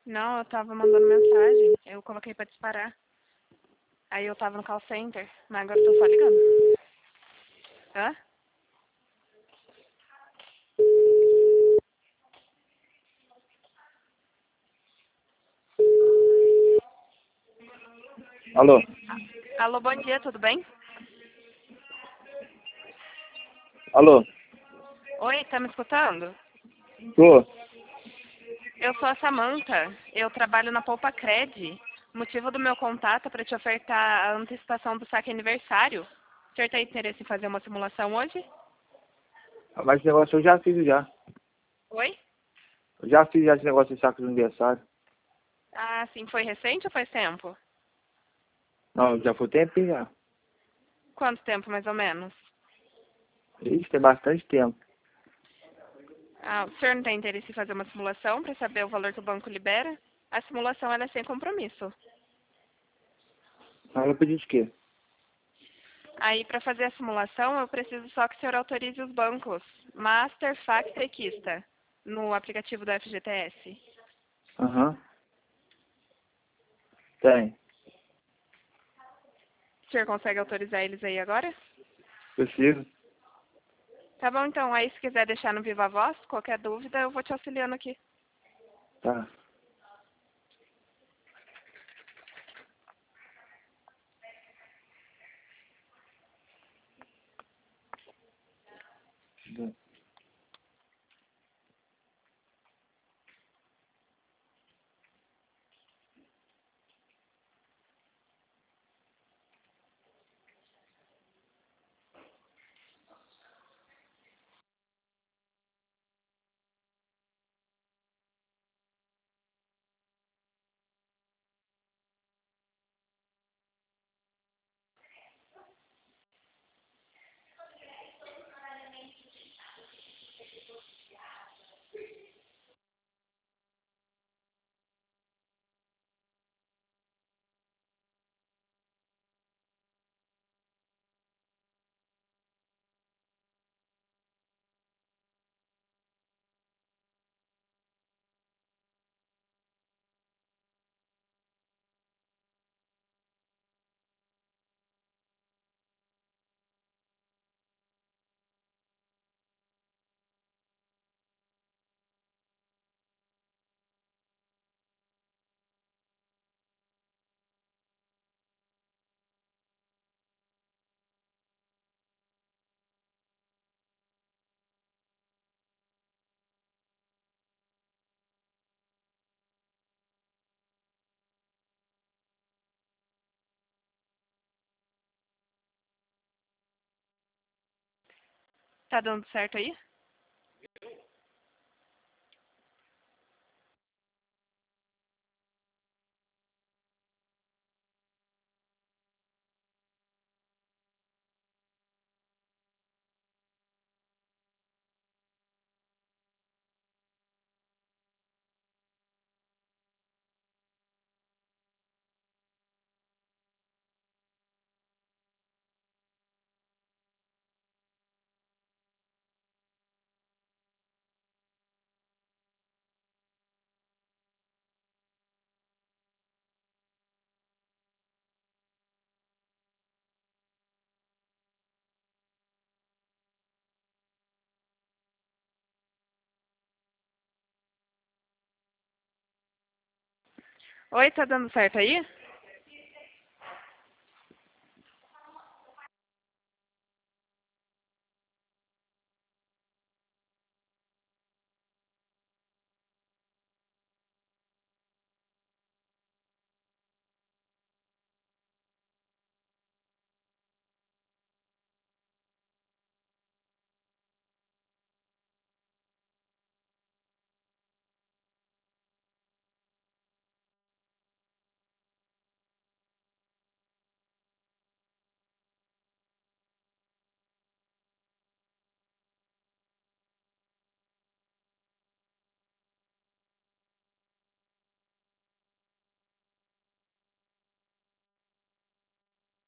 Não, eu tava mandando mensagem. Eu coloquei pra disparar. Aí eu tava no call center, mas agora eu tô só ligando. Hã? Alô? Alô, bom dia, tudo bem? Alô? Oi, tá me escutando? Tô. Eu sou a Samantha. Eu trabalho na Poupa Cred. O motivo do meu contato é para te ofertar a antecipação do saque aniversário. O senhor tem interesse em fazer uma simulação hoje? Mas esse negócio eu já fiz já. Oi? Eu já fiz já esse negócio de saco de aniversário. Ah, sim. Foi recente ou faz tempo? Não, já foi tempo já. Quanto tempo, mais ou menos? Isso tem bastante tempo. Ah, o senhor não tem interesse em fazer uma simulação para saber o valor que o banco libera? A simulação ela é sem compromisso. Mas eu pedi de quê? Aí, para fazer a simulação, eu preciso só que o senhor autorize os bancos Master, Facta e Kista no aplicativo do FGTS. Aham. Tem. O senhor consegue autorizar eles aí agora? Preciso. Tá bom, então. Aí, se quiser deixar no Viva Voz, qualquer dúvida, eu vou te auxiliando aqui. Tá. Tá dando certo aí? Oi, tá dando certo aí?